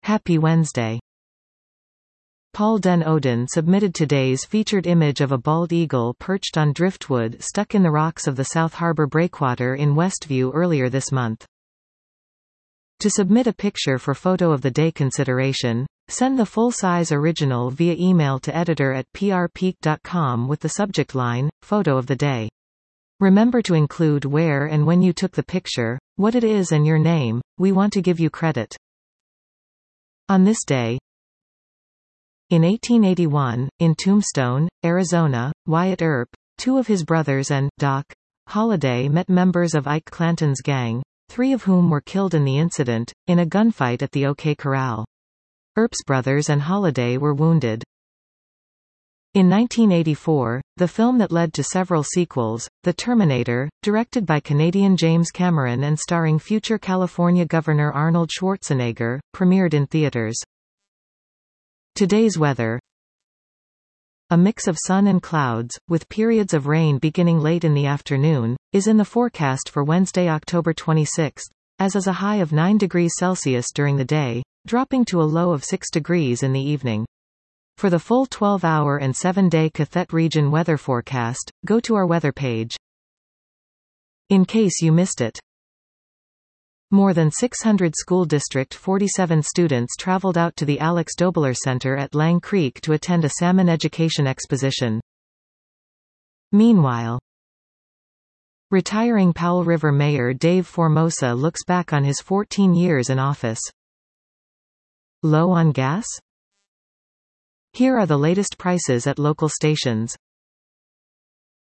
Happy Wednesday. Paul Den Odin submitted today's featured image of a bald eagle perched on driftwood stuck in the rocks of the South Harbor Breakwater in Westview earlier this month. To submit a picture for Photo of the Day consideration, send the full-size original via email to editor@prpeak.com with the subject line, Photo of the Day. Remember to include where and when you took the picture, what it is and your name. We want to give you credit. On this day, in 1881, in Tombstone, Arizona, Wyatt Earp, two of his brothers and Doc Holliday met members of Ike Clanton's gang, three of whom were killed in the incident, in a gunfight at the OK Corral. Earp's brothers and Holliday were wounded. In 1984, the film that led to several sequels, The Terminator, directed by Canadian James Cameron and starring future California Governor Arnold Schwarzenegger, premiered in theaters. Today's weather: a mix of sun and clouds, with periods of rain beginning late in the afternoon, is in the forecast for Wednesday, October 26, as is a high of 9 degrees Celsius during the day, dropping to a low of 6 degrees in the evening. For the full 12-hour and 7-day Cathet region weather forecast, go to our weather page. In case you missed it, more than 600 School District 47 students traveled out to the Alex Dobler Center at Lang Creek to attend a salmon education exposition. Meanwhile, retiring Powell River Mayor Dave Formosa looks back on his 14 years in office. Low on gas? Here are the latest prices at local stations.